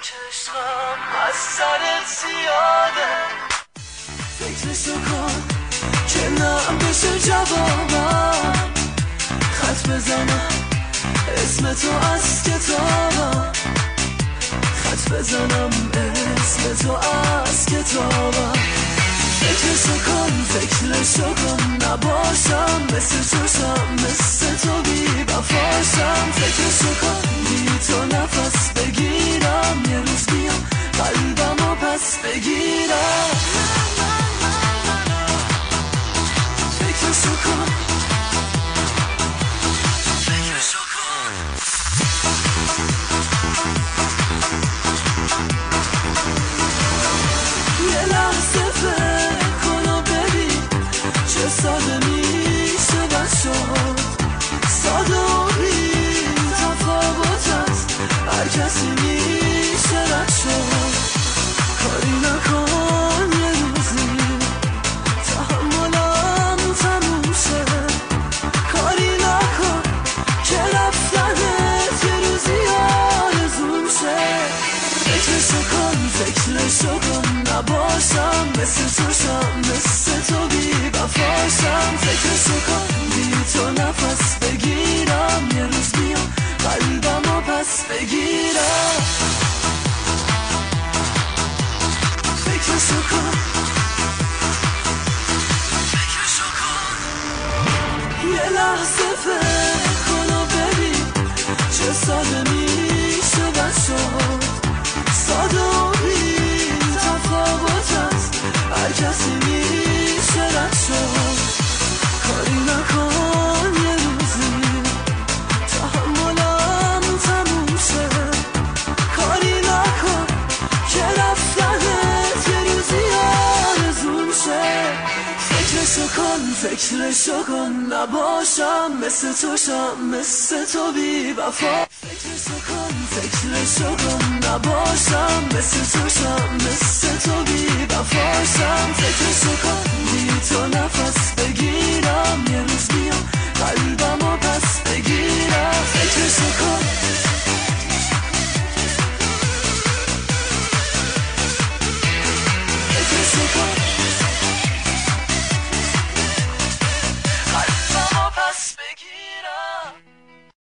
چشمم از سرت زیاده. فکرشو کن که نم بشه جوابم، خط بزنم اسم تو از کتابم، خط بزنم اسم تو از کتابم. فکرشو کن فکرشو کن نباشم مثل توشم، مثل تو بی وفاشم. فکرشو کن بی تو نفس بگیرم، یه روز بیام قلبمو پس بگیرم. فکرشو کن فکرشو کن. یه لحظه فکر کن و ببین چه ساده میشه بد شد. ساده و بی تفاوت است، هر کسی میشه رد شد. کاری نکن یه روزی تحملم تموم شه، کاری نکن که رفتنت یه روزی آرزوم شه. فکرشو کن فکرشو کن نباشم مثل توشم، مثل تو بی وفاشم. فکرشو کن بی تو نفس بگیرم، یه روز بیام قلبمو پس بگیرم. فکرشو کن فکرشو کن. یه لحظه فکر کن و ببین چه ساده میشه بد شد. ساده و بی تفاوت است، هر کسی میشه رد شد. کاری نکن یه روزی تحملم تموم شه، کاری نکن که رفتنت یه روزی آرزوم شه. فکرشو کن فکرشو کن نباشم مثل توشم، مثل تو بی وفا. فکرشو کن فکرشو کن نباشم مثل توشم، مثل تو بی وفاشم. فکرشو کن